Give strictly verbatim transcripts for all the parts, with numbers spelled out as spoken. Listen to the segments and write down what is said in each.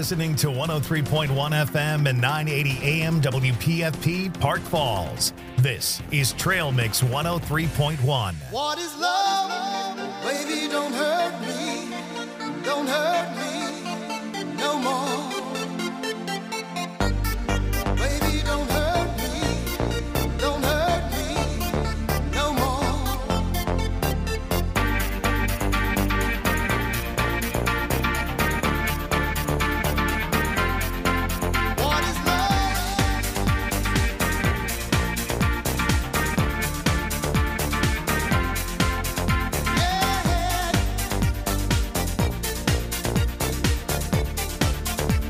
listening to one oh three point one F M and nine eighty A M W P F P Park Falls. This is Trail Mix one oh three point one. What is love? Baby, don't hurt me. Don't hurt me no more. Baby, don't hurt me. Don't hurt me no more. What is love? Yeah.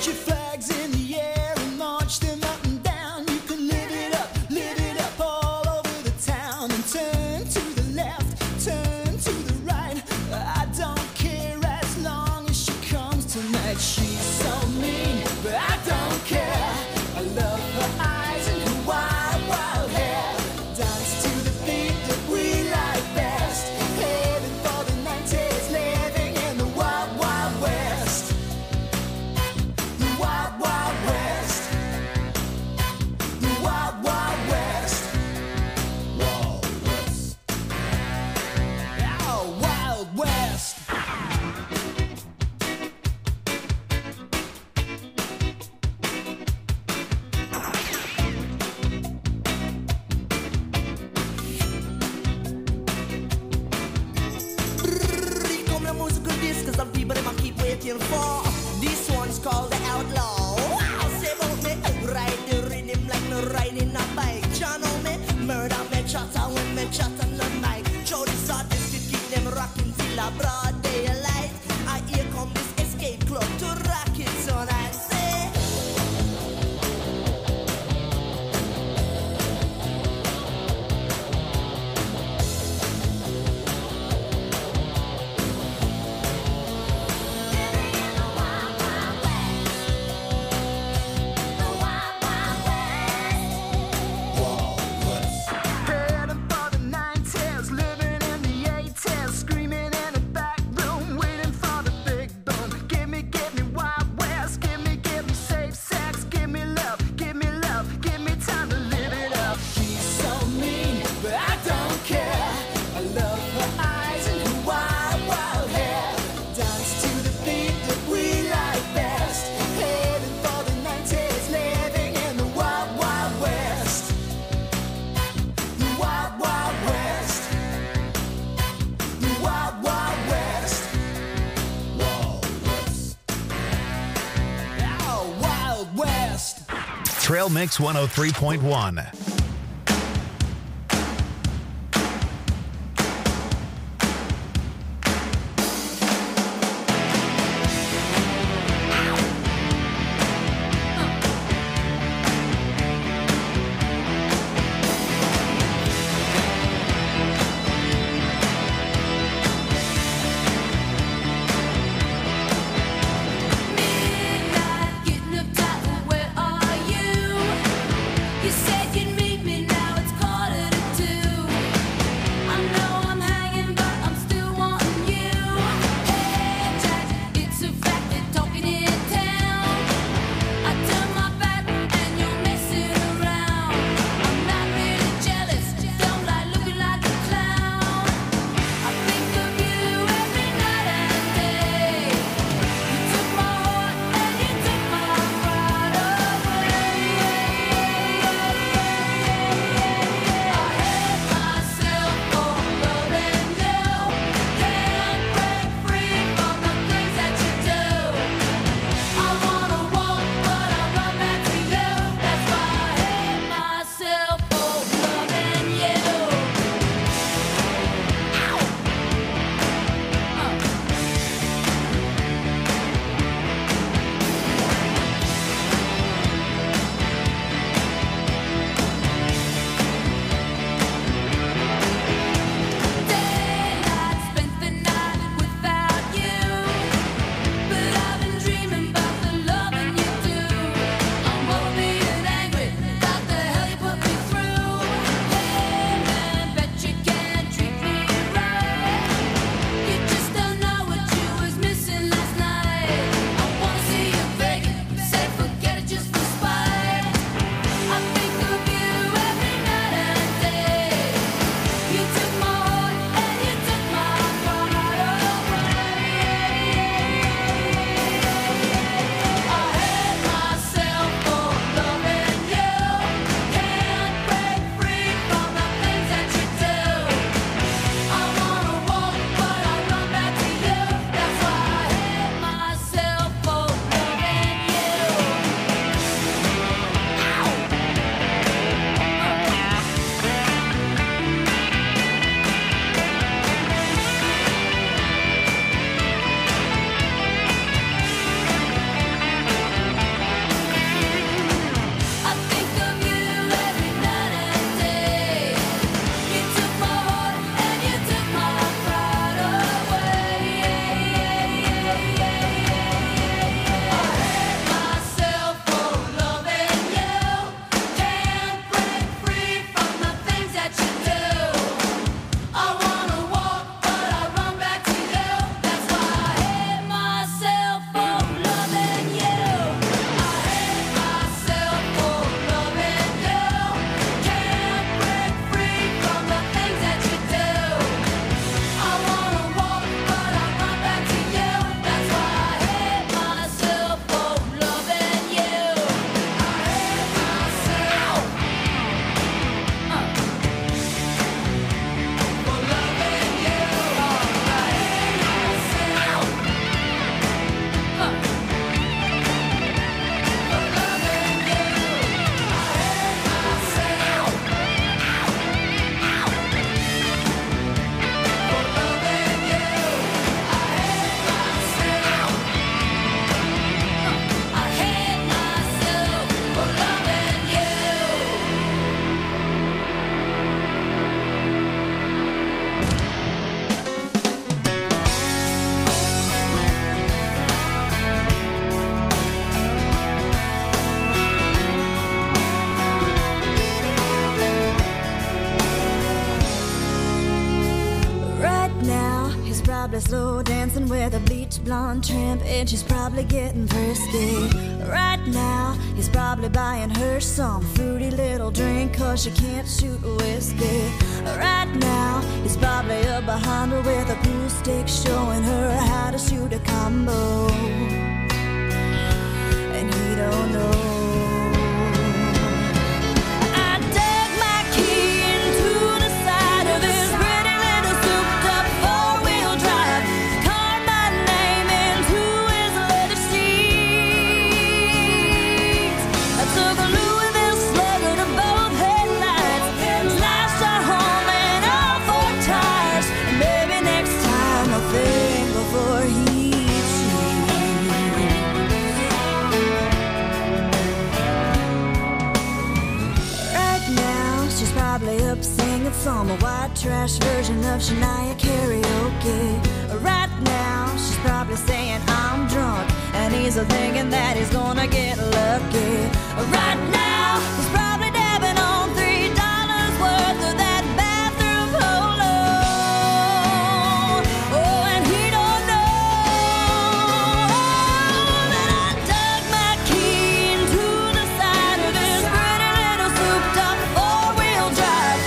Put your flags in the air and march them up and down. You can live it up, live it up all over the town. And turn to the left, turn to the right. I don't care as long as she comes tonight. She's so mean, but I don't care. I love her eyes and her wild, wild hair. Dance to the beat that we like best. Heading for the nineties, living in the wild, wild west. The wild, wild west. The wild, wild west. Wild west. Oh, wild west. Come your musical disc, cause some people them a keep waiting for. This one's called the Outlaw. Wow, say about me, ride the rhythm like me riding a bike. You know me, murder me chatter when me chat on the mic. Show this artist to keep them rocking till a broad daylight. I here come this escape club to rock it tonight. Say. Heading for the nineties, living in the eighties, screaming in the back room, waiting for the big boom. Give me, give me Wild West, give me, give me safe sex, give me love, give me love, give me time to live it up. She's so mean, but I don't care. I love her eyes and her wild, wild hair. Dance to the beat that we like best. Heading for the nineties, living in the wild, wild west. The wild, wild west. The wild, wild west. Wild west. Oh, wild west. Trail Mix one oh three point one. Midnight, getting up tight, where are you? You said you'd probably slow dancing with a bleach blonde tramp, and she's probably getting frisky. Right now, he's probably buying her some fruity little drink, cause she can't shoot whiskey. Right now, he's probably up behind her with a pool stick, showing her how to shoot a combo. And he don't know. Some white trash version of Shania karaoke. Right now, she's probably saying I'm drunk, and he's thinking that he's gonna get lucky. Right now, he's probably dabbing on three dollars worth of that bathroom polo. Oh, and he don't know that I dug my key into the side of his pretty little souped-up four-wheel drive.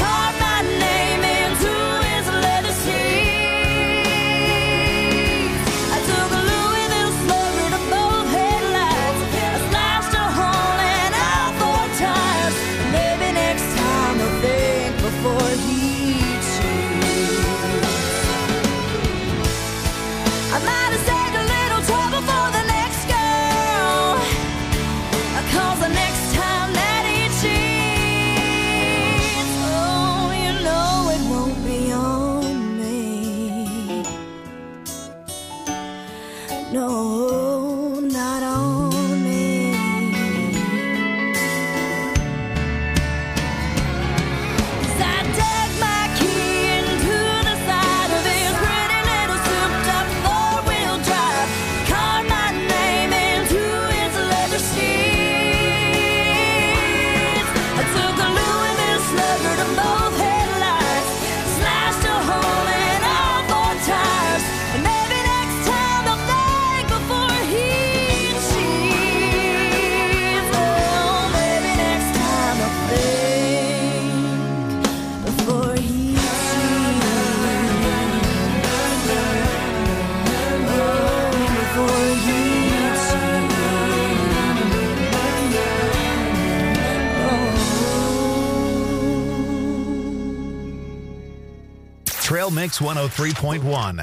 No, not on me. 'Cause I dug my key into the side of his pretty little souped-up four-wheel drive, carved my name into his leather seats. I took a Louisville slugger to both headlights, slashed a hole in all four tires, and maybe next time I'll think before he cheats. Oh, maybe next time I'll think before he cheats. Oh, before he cheats. Trail Mix one oh three point one.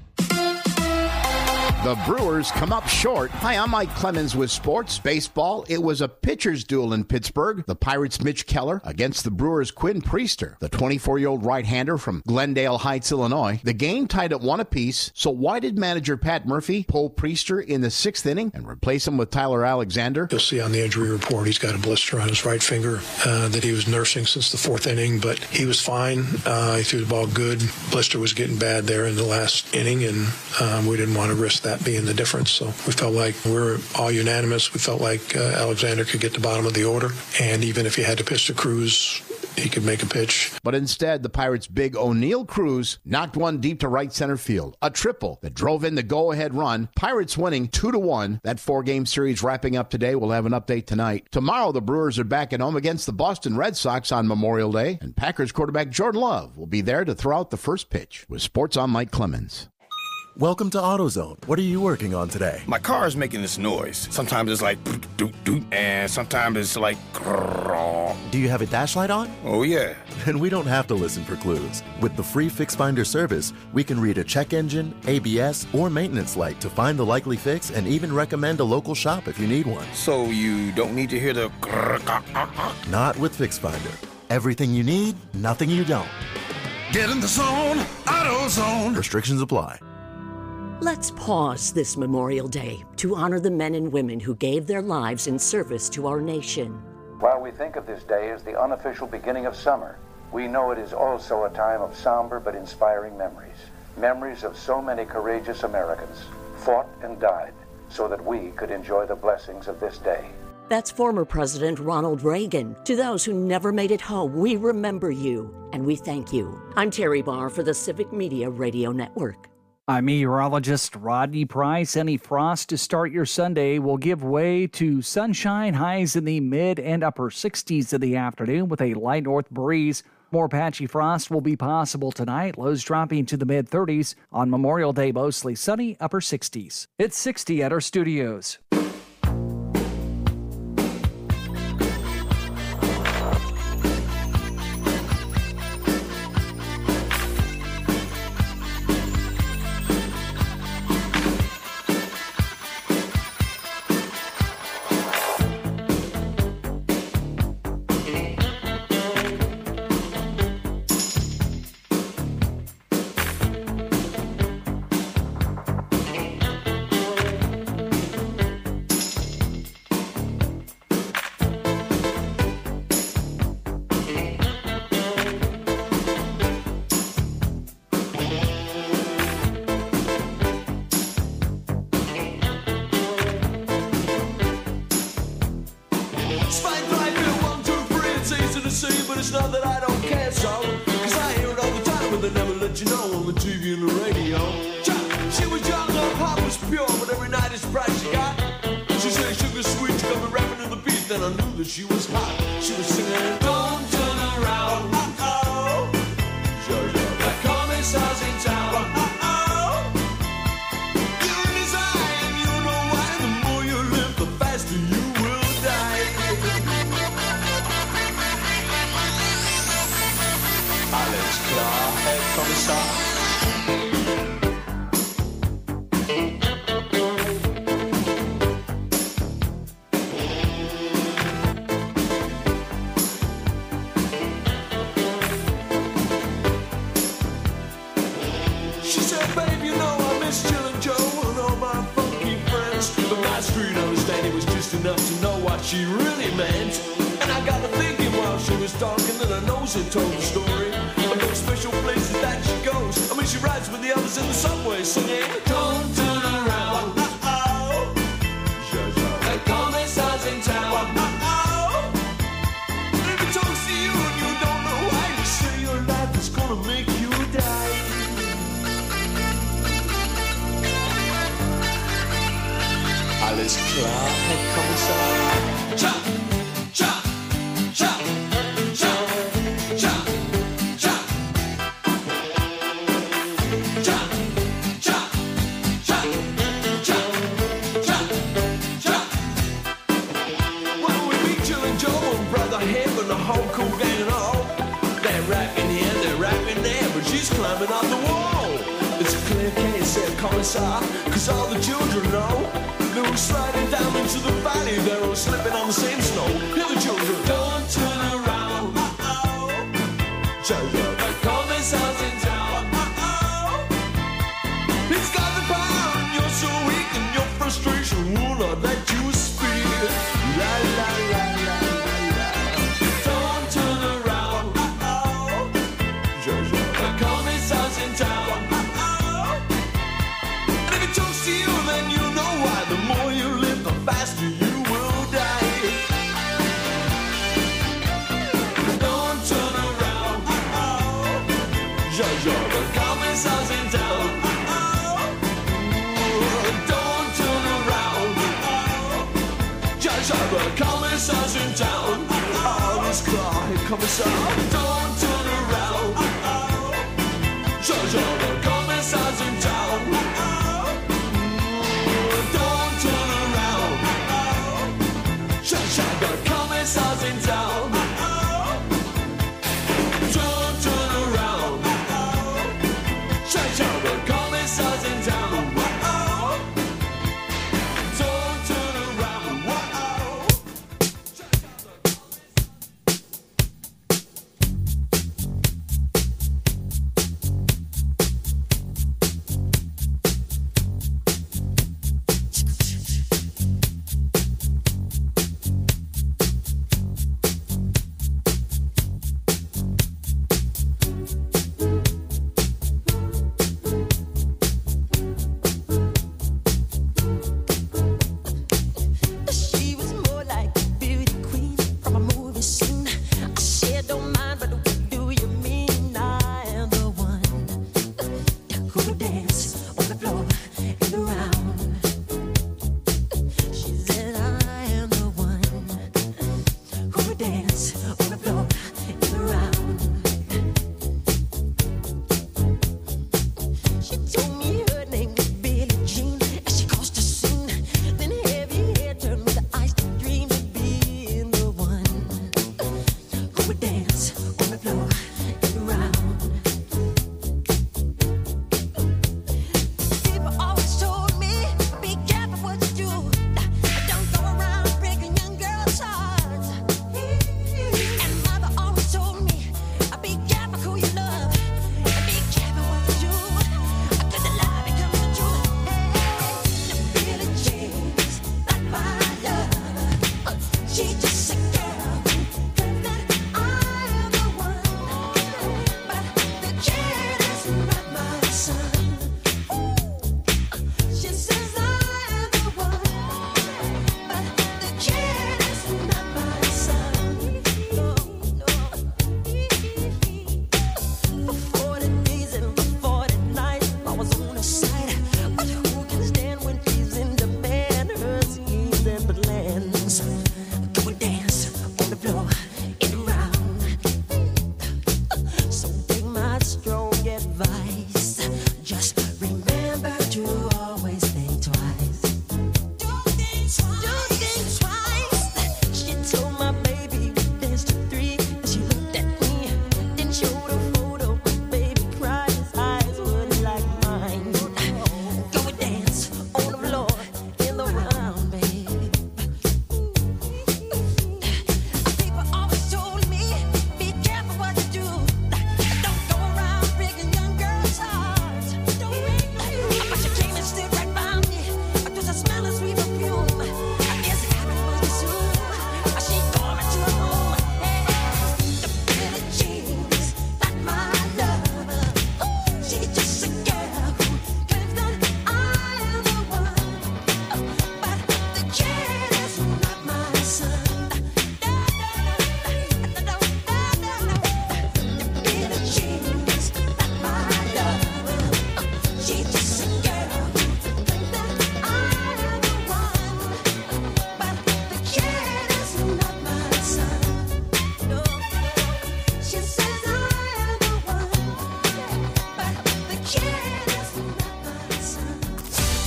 The Brewers come up short. Hi, I'm Mike Clemens with sports. Baseball, it was a pitcher's duel in Pittsburgh. The Pirates' Mitch Keller against the Brewers' Quinn Priester, the twenty-four-year-old right-hander from Glendale Heights, Illinois. The game tied at one apiece, so why did manager Pat Murphy pull Priester in the sixth inning and replace him with Tyler Alexander? You'll see on the injury report he's got a blister on his right finger uh, that he was nursing since the fourth inning, but he was fine. Uh, he threw the ball good. Blister was getting bad there in the last inning, and um, we didn't want to risk that being the difference. So we felt like we were all unanimous. We felt like uh, Alexander could get the bottom of the order, and even if he had to pitch to Cruz, he could make a pitch. But instead, the Pirates' big O'Neill Cruz knocked one deep to right center field. A triple that drove in the go-ahead run. Pirates winning two to one. That four-game series wrapping up today. We'll have an update tonight. Tomorrow, the Brewers are back at home against the Boston Red Sox on Memorial Day, and Packers quarterback Jordan Love will be there to throw out the first pitch. With Sports, I'm Mike Clemens. Welcome to AutoZone. What are you working on today? My car is making this noise. Sometimes it's like doot, doot, doot, and sometimes it's like grrr. Do you have a dash light on? Oh, yeah. Then we don't have to listen for clues. With the free Fix Finder service, we can read a check engine, A B S, or maintenance light to find the likely fix and even recommend a local shop if you need one. So you don't need to hear the grrr, ah, ah, ah. Not with Fix Finder. Everything you need, nothing you don't. Get in the zone, AutoZone. Restrictions apply. Let's pause this Memorial Day to honor the men and women who gave their lives in service to our nation. While we think of this day as the unofficial beginning of summer, we know it is also a time of somber but inspiring memories. Memories of so many courageous Americans fought and died so that we could enjoy the blessings of this day. That's former President Ronald Reagan. To those who never made it home, we remember you and we thank you. I'm Terry Barr for the Civic Media Radio Network. I'm meteorologist Rodney Price. Any frost to start your Sunday will give way to sunshine, highs in the mid and upper sixties in the afternoon with a light north breeze. More patchy frost will be possible tonight, lows dropping to the mid thirties. On Memorial Day, mostly sunny, upper sixties. It's sixty at our studios. She was hot. She was singing, "Don't turn around." Uh-oh. The commissar's in town. Uh-oh. You're in his eye, and you know why. The more you live, the faster you will die. Alles klar, Herr Kommissar. Enough to know what she really meant. And I got to thinking while she was talking that her nose had told the story of those special places that she goes. I mean, she rides with the others in the subway singing, "Don't turn around." Uh-oh. The commissar's in town. Uh-oh. And if he talks to you and you don't know why, you say your life is gonna make you die. Alles klar, Herr Kommissar. Cha, cha, cha, cha, cha, cha. Cha, cha, cha, cha, cha, cha. Well, we meet Jill and Joe and Brother Hib and the whole cool gang and all. They're rapping here, they're rapping there, but she's climbing up the wall. It's a clear case, Herr Kommissar, 'cause all the children know. They were sliding down into the valley. They were slipping on the same snow. Hear the children. Don't turn around. Uh-oh. The commissar's in town. Uh-oh. He's got the power and you're so weak and your frustration will not let you speak. La la la la la la. Don't turn around. Uh-oh. The commissar's in town. Uh-oh. And if he talks to you, then you know why. The more you live, the faster you will die. Don't turn around. Uh-oh. Jojo, the commissar's in town. Uh-oh. Don't turn around. Uh-oh. Jojo, the commissar's in town. Uh-oh. Alles klar, Herr Kommissar. Don't turn around. Uh-oh. Jojo, the commissar's in town. Uh-oh. Don't turn around. Uh-oh. Shut the commissar's in town. Uh-oh. Don't turn around. Uh-oh. Shut the commissar's in town. Uh-oh. Don't turn around. Uh-oh.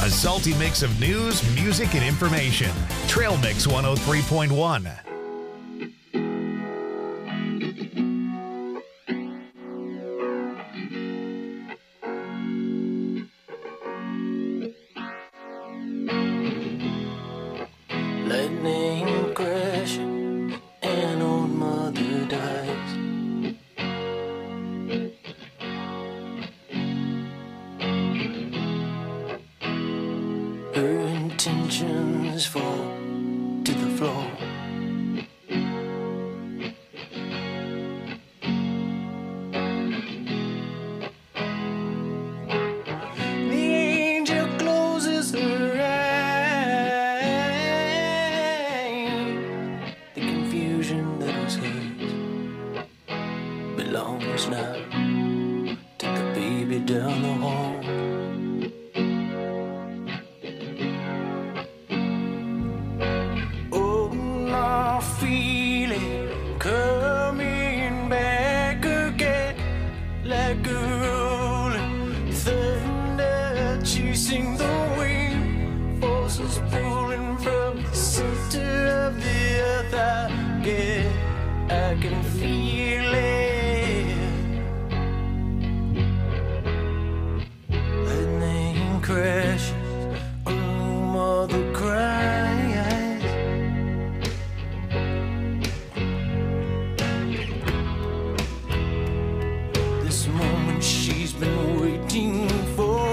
A salty mix of news, music, and information. Trail Mix one oh three point one. Lightning crash, an old mother dies. Her intentions fall to the floor. The angel closes her eyes. The confusion that was hers belongs now to the baby down the hall. Oh, I feel it coming back again, like a rolling thunder chasing the wind, forces pulling from the center of the earth. I get, I can feel it. Lightning crashes, a mother cries. This moment she's been waiting for.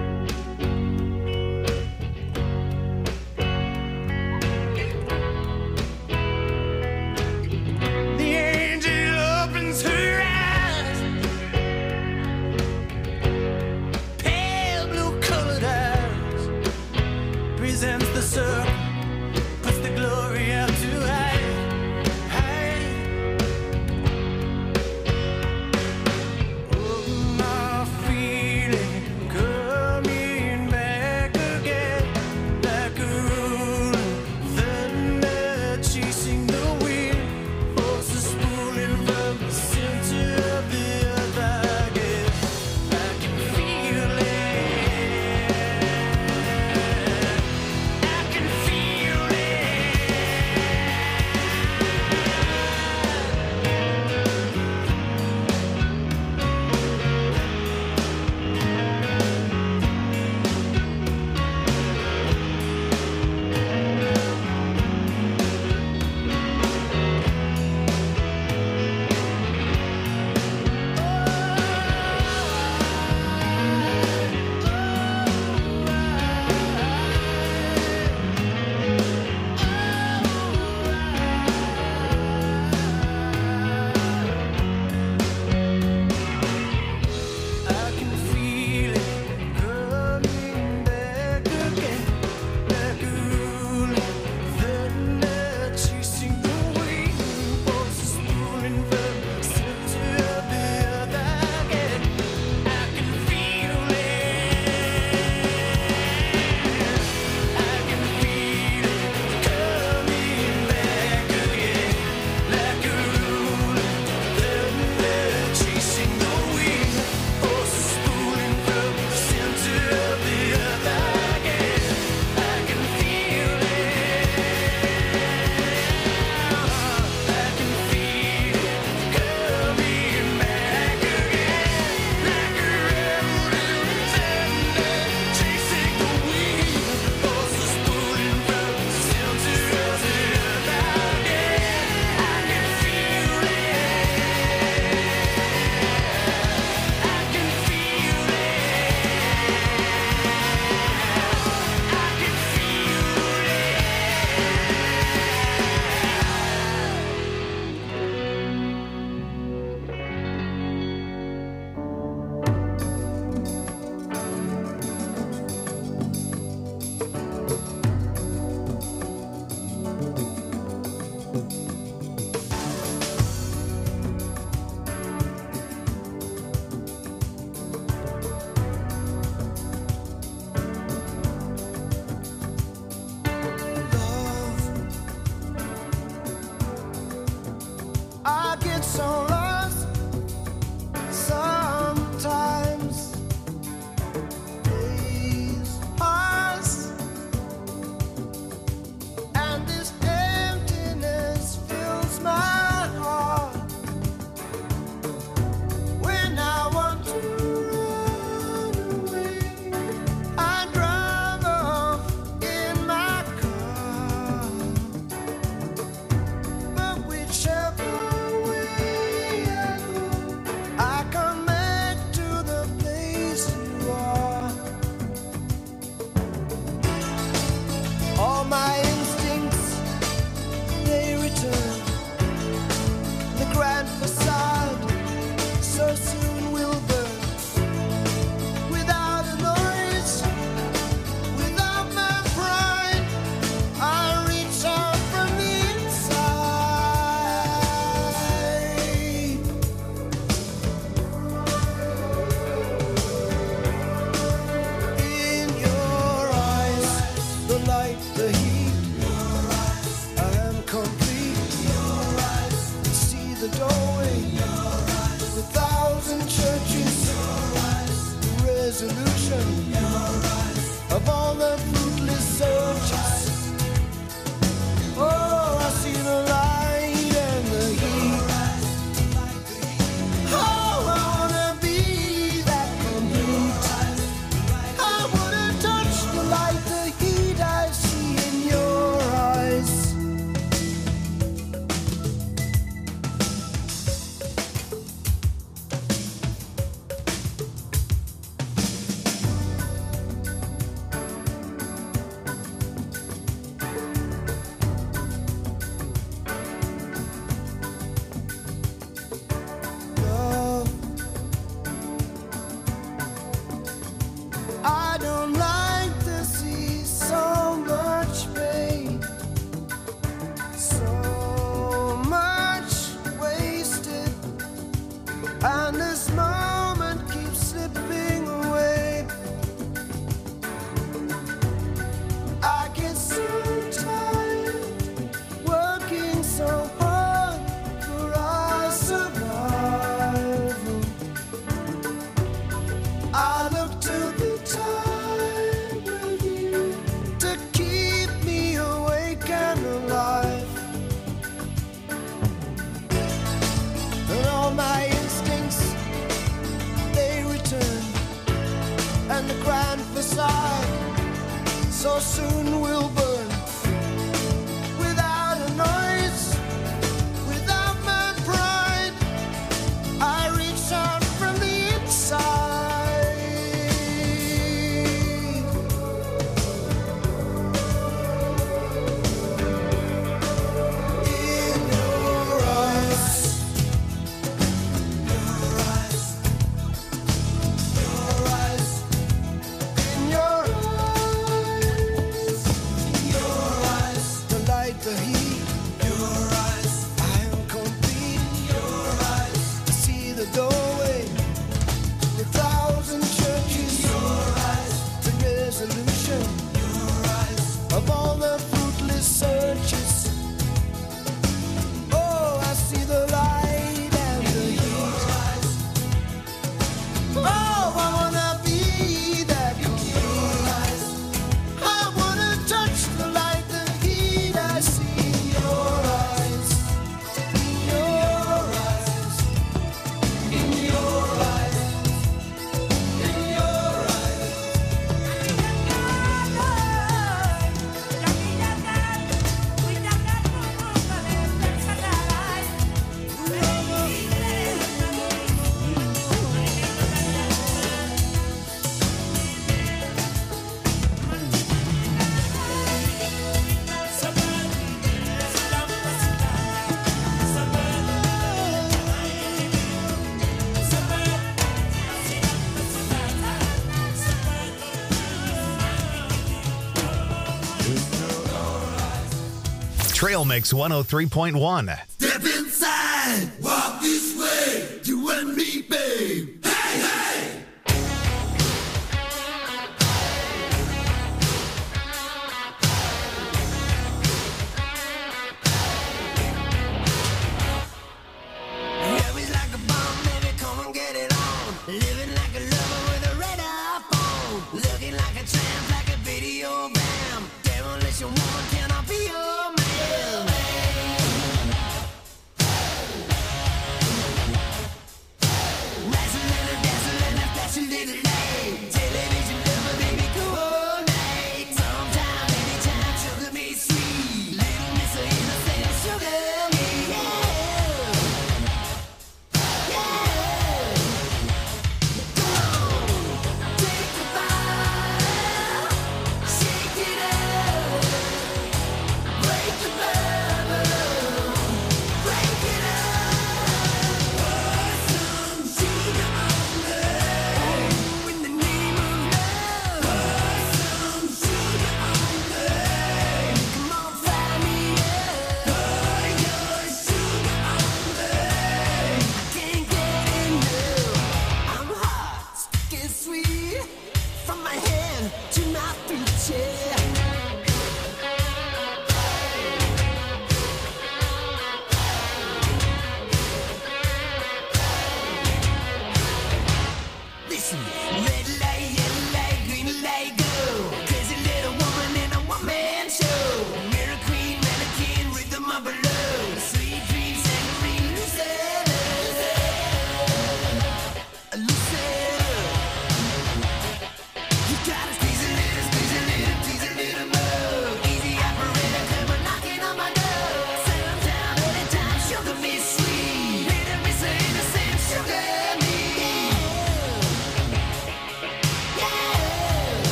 The angel opens her eyes, pale blue colored eyes. so soon we'll burn. Without a noise, without my pride, I reach out from the inside. In your eyes, your eyes, your eyes, in your eyes, in your eyes, the light, the heat, your eyes, I am complete. Your eyes, I see the doorway to a thousand churches. Your eyes, the resolution. Your eyes, of all the fruitless searches. Oh, I see the light and the heat. Oh, I wanna be that complete. I wanna touch the light, the heat I see in your eyes. In your eyes. In your eyes. In your eyes. Trail Mix one oh three point one. Step inside, walk this way, you and me, babe. Hey, hey! Always like a bomb, baby, come and get it on. Living like a lover with a radar phone. Looking like a tramp, like a video bam. Demolition woman, can I be your man? Rising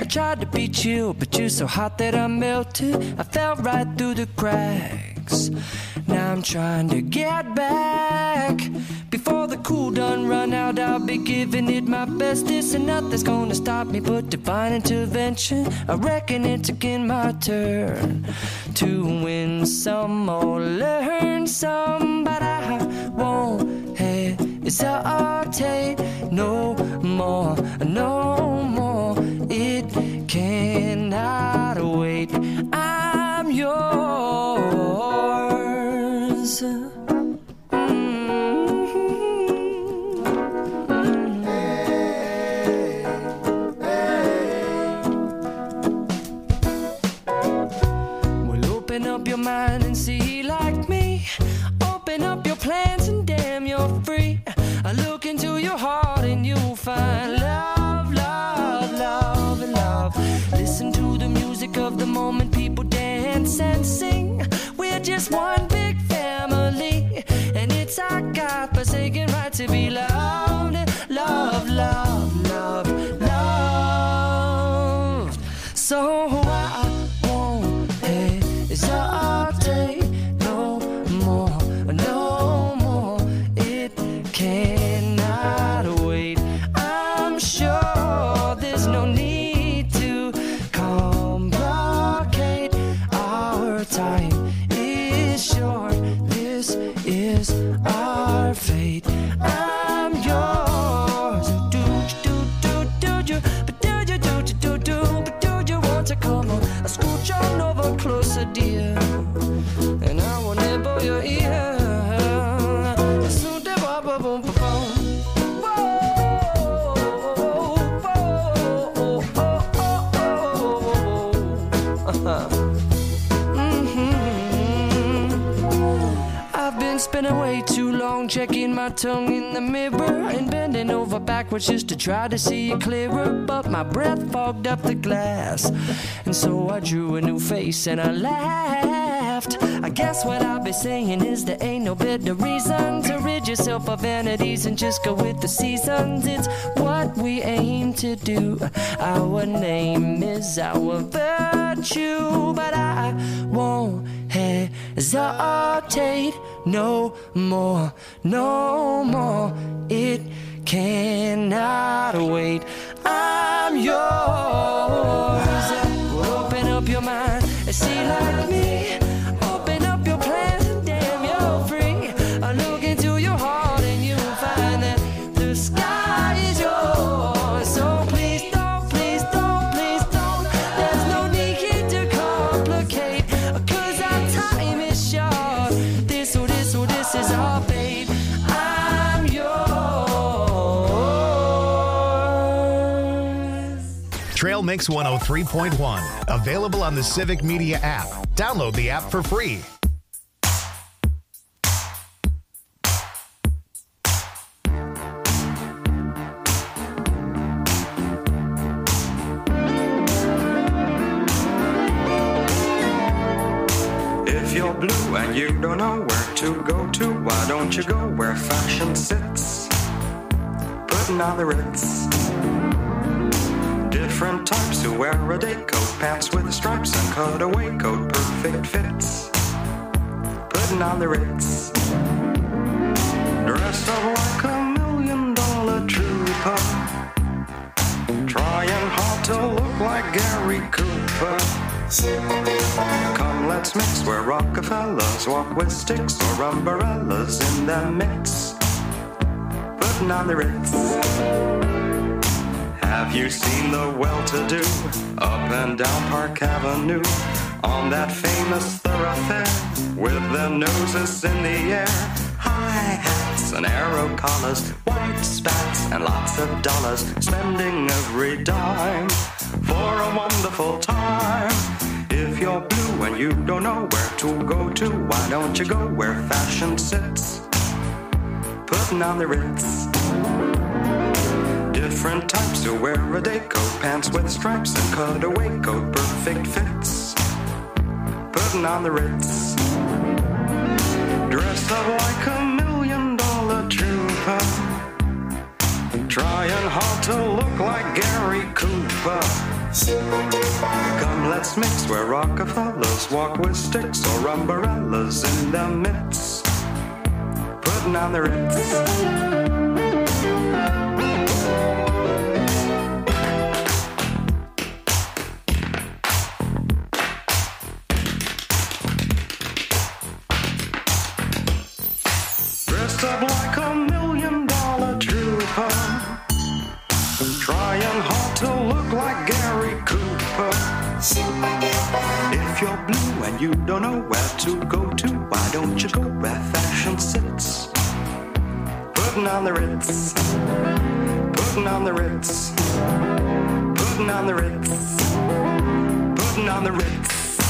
tried to be chill, but you're so hot that I melted. I fell right through the cracks. Now I'm trying to get back. Before the cool done run out, I'll be giving it my best. This and nothing's gonna stop me but divine intervention. I reckon it's again my turn to win some or learn some, but I won't hesitate no more, no more. It cannot wait. I'm yours. Open up your mind and see like me. Open up your plans and damn, you're free. I look into your heart and you'll find love, love, love, and love. Listen to the music of the moment, people dance and sing. We're just one big family, and it's our God-forsaken right to be loved, love, love, love, loved. So I won't hesitate no more, no more. It cannot wait. I'm sure there's no need to complicate. Our time is short. This is our fate. I'm yours. Do do do do do, but do you do do do do, but do you want to come on? I scooch on over closer, dear, and I will nibble your ear. So da ba ba boom ba boom. I've been spending way too long checking my tongue in the mirror and bending over backwards just to try to see it clearer, but my breath fogged up the glass, and so I drew a new face and I laughed. I guess what I'll be saying is there ain't no better reason to rid yourself of vanities and just go with the seasons. It's what we aim to do. Our name is our virtue, but I won't hesitate no more, no more. It cannot wait. I'm yours. Open up your mind and see like me. Open up your plans and damn, you're free. I look into your heart and you'll find that the sky is yours. So please don't, please don't, please don't. There's no need here to complicate, 'cause our time is short. This, oh, this, oh, this is our fate. I'm yours. Trail Mix one oh three point one. Available on the Civic Media app. Download the app for free. If you're blue and you don't know where to go to, why don't you go where fashion sits? Putting on the Ritz. Different types who wear a day coat, pants with stripes and cutaway coat, perfect fits. Putting on the Ritz. Dressed up like a million dollar trooper, trying hard to look like Gary Cooper. Come, let's mix where Rockefellers walk with sticks or umbrellas in their mix. Putting on the Ritz. Have you seen the well-to-do up and down Park Avenue on that famous thoroughfare with their noses in the air? High hats and arrow collars, white spats and lots of dollars, spending every dime for a wonderful time. If you're blue and you don't know where to go to, why don't you go where fashion sits? Putting on the Ritz. Different types who wear a day coat, pants with stripes and cutaway coat, perfect fits. Putting on the Ritz. Dressed up like a million dollar trooper, trying hard to look like Gary Cooper. Come, let's mix where Rockefellers walk with sticks or umbrellas in their midst, putting on the Ritz. Dressed up like a million dollar trooper, trying hard to look like Gary Cooper. If you're blue and you don't know where to go to, why don't you go where fashion sits? Putting on the Ritz, putting on the Ritz, putting on the Ritz, putting on the Ritz.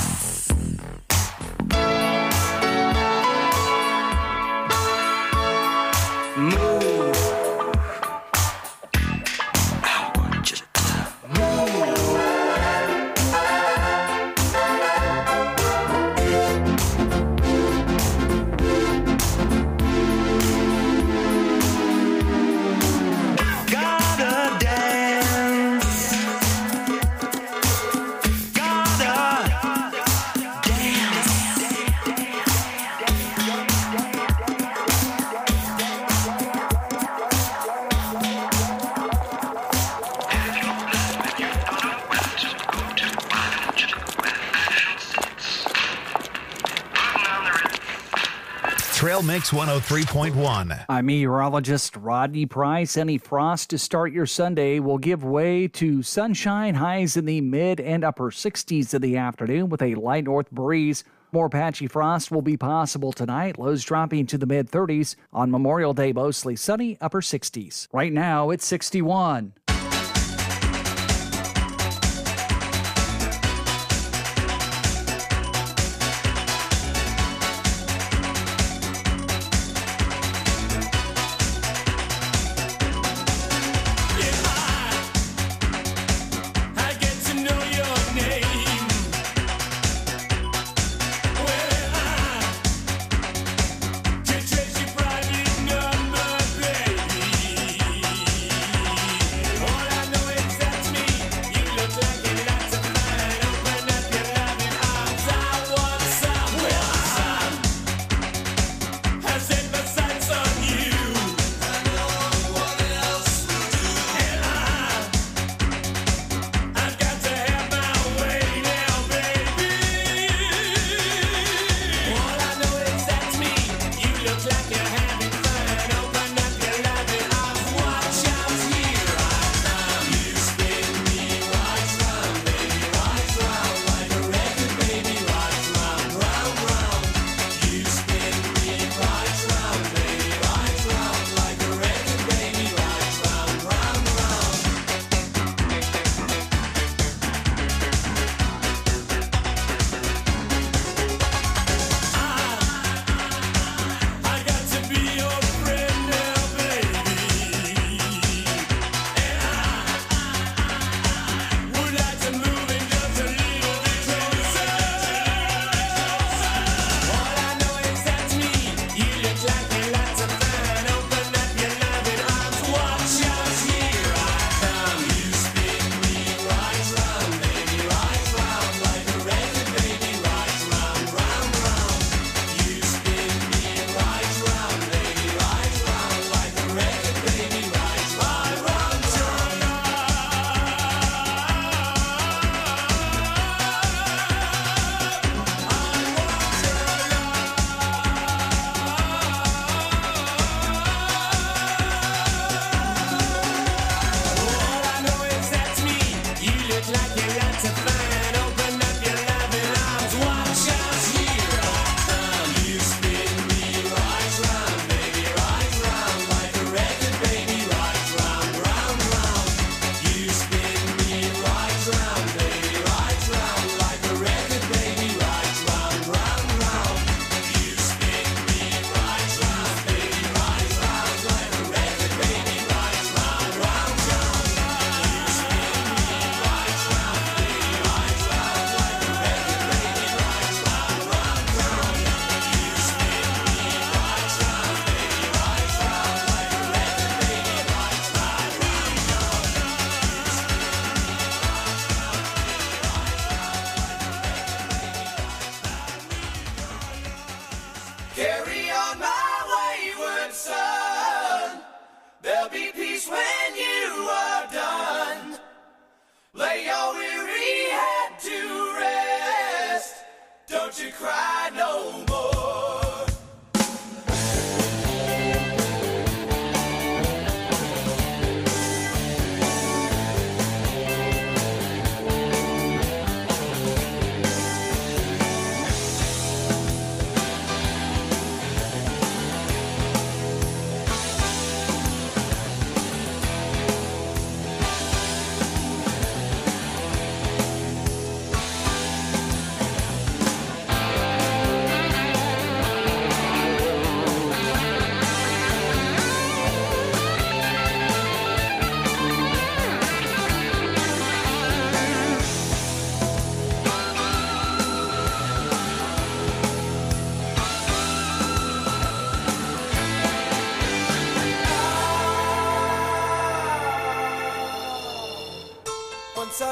Move. I want you to move. Gotta dance. Gotta dance. Trail Mix one oh three point one. I'm meteorologist Rodney Price. Any frost to start your Sunday will give way to sunshine, highs in the mid and upper sixties in the afternoon with a light north breeze. More patchy frost will be possible tonight, lows dropping to the mid thirties. On Memorial Day, mostly sunny, upper sixties. Right now, it's sixty-one. I get to know your name. Well, I can trace your private number, baby.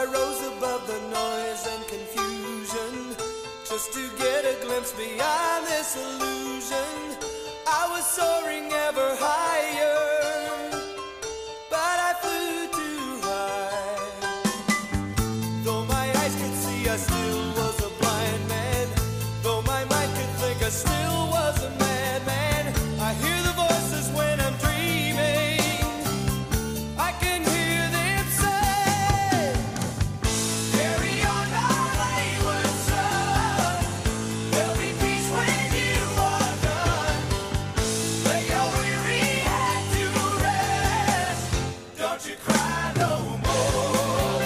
I rose above the noise and confusion, just to get a glimpse beyond this illusion. I was soaring ever higher, but I flew too high. Though my eyes could see, I still was a blind man. Though my mind could think, I still was a madman. I hear the voices when I'm dreaming. I can hear them say, carry on my wayward son. There'll be peace when you are done. Lay your weary head to rest. Don't you cry no more.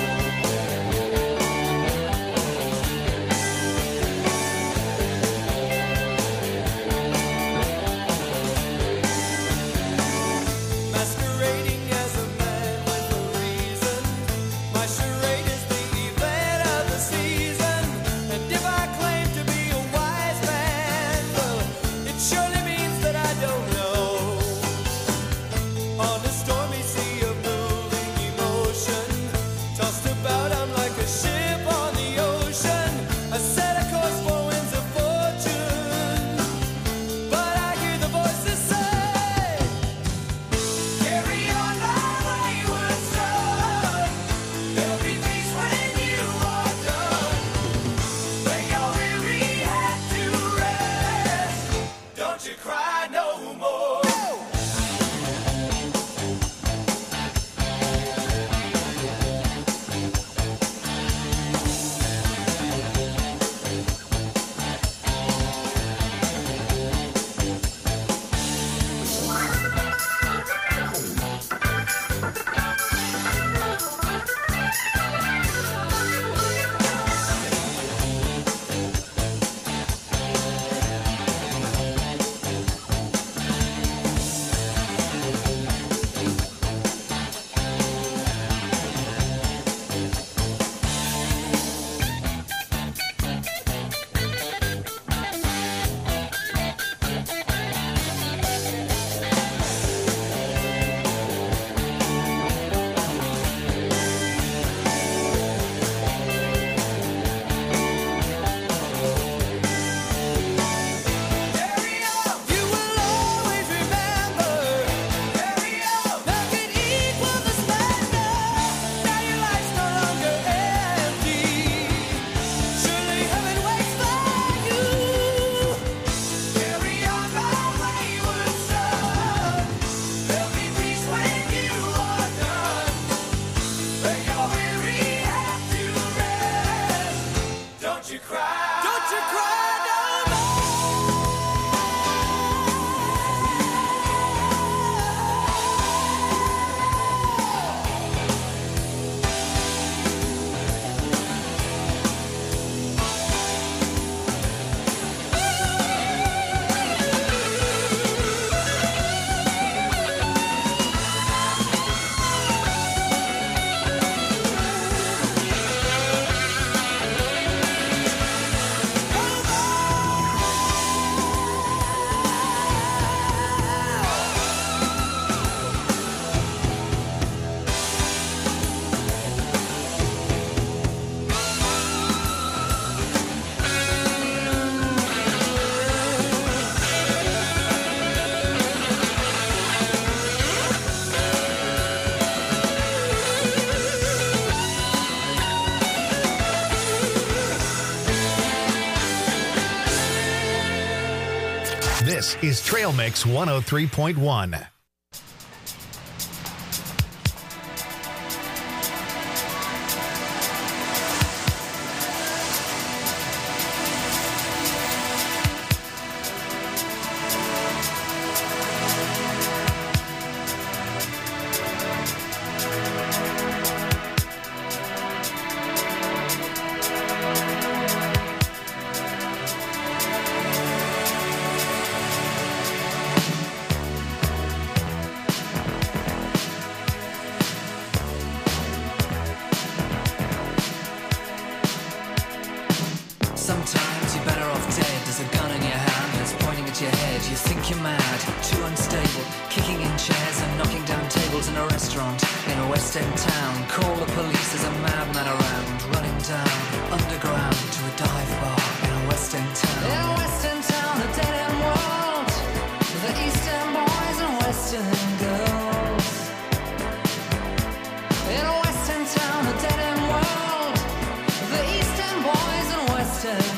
Masquerading as a man with a reason. My charade is the event of the season. And if I claim to be a wise man, well, it surely means that I don't know. On a stormy sea of moving emotion, tossed about, I'm like a ship on the ocean. I set a course for winds of fortune, but I hear the voices say, carry on my wayward son. There'll be peace when you are done. Lay your weary head to rest. Don't you cry no more. You will always remember. Carry on. Nothing equals the splendor. Now your life's no longer empty. Surely heaven waits for you. Carry on, my wayward son. There'll be peace when you are done. Lay your weary head to rest. Don't you cry. Don't you cry no more. This is Trail Mix one oh three point one. Sometimes you're better off dead. There's a gun in your hand that's pointing at your head. You think you're mad, too unstable, kicking in chairs and knocking down tables in a restaurant in a West End town. Call the police, there's a madman around. pretend.